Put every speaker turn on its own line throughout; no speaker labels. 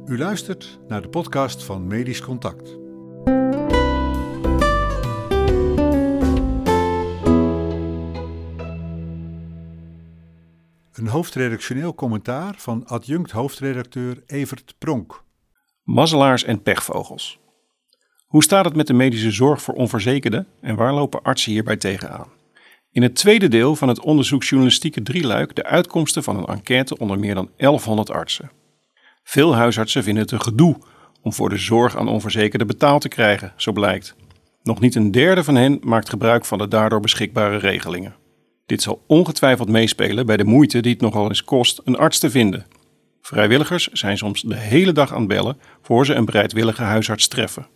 U luistert naar de podcast van Medisch Contact. Een hoofdredactioneel commentaar van adjunct hoofdredacteur Evert Pronk.
Mazzelaars en pechvogels. Hoe staat het met de medische zorg voor onverzekerden en waar lopen artsen hierbij tegenaan? In het tweede deel van het onderzoeksjournalistieke drieluik de uitkomsten van een enquête onder meer dan 1100 artsen. Veel huisartsen vinden het een gedoe om voor de zorg aan onverzekerden betaald te krijgen, zo blijkt. Nog niet een derde van hen maakt gebruik van de daardoor beschikbare regelingen. Dit zal ongetwijfeld meespelen bij de moeite die het nogal eens kost een arts te vinden. Vrijwilligers zijn soms de hele dag aan het bellen voor ze een bereidwillige huisarts treffen.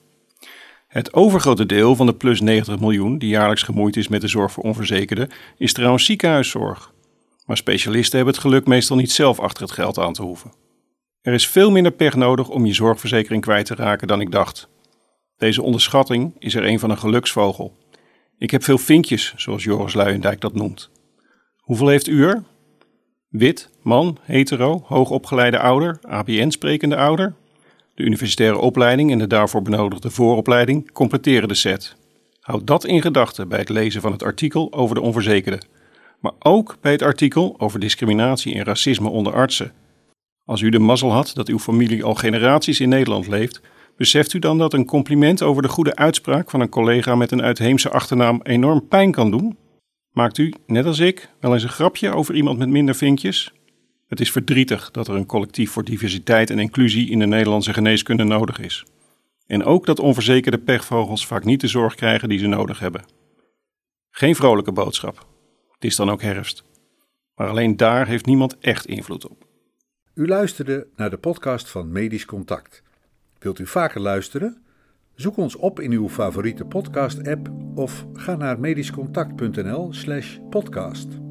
Het overgrote deel van de plus 90 miljoen die jaarlijks gemoeid is met de zorg voor onverzekerden is trouwens ziekenhuiszorg. Maar specialisten hebben het geluk meestal niet zelf achter het geld aan te hoeven. Er is veel minder pech nodig om je zorgverzekering kwijt te raken dan ik dacht. Deze onderschatting is er een van een geluksvogel. Ik heb veel vinkjes, zoals Joris Luijendijk dat noemt. Hoeveel heeft u er? Wit, man, hetero, hoogopgeleide ouder, ABN-sprekende ouder? De universitaire opleiding en de daarvoor benodigde vooropleiding completeren de set. Houd dat in gedachten bij het lezen van het artikel over de onverzekerden. Maar ook bij het artikel over discriminatie en racisme onder artsen. Als u de mazzel had dat uw familie al generaties in Nederland leeft, beseft u dan dat een compliment over de goede uitspraak van een collega met een uitheemse achternaam enorm pijn kan doen? Maakt u, net als ik, wel eens een grapje over iemand met minder vinkjes? Het is verdrietig dat er een collectief voor diversiteit en inclusie in de Nederlandse geneeskunde nodig is. En ook dat onverzekerde pechvogels vaak niet de zorg krijgen die ze nodig hebben. Geen vrolijke boodschap. Het is dan ook herfst. Maar alleen daar heeft niemand echt invloed op.
U luisterde naar de podcast van Medisch Contact. Wilt u vaker luisteren? Zoek ons op in uw favoriete podcast-app of ga naar medischcontact.nl/podcast.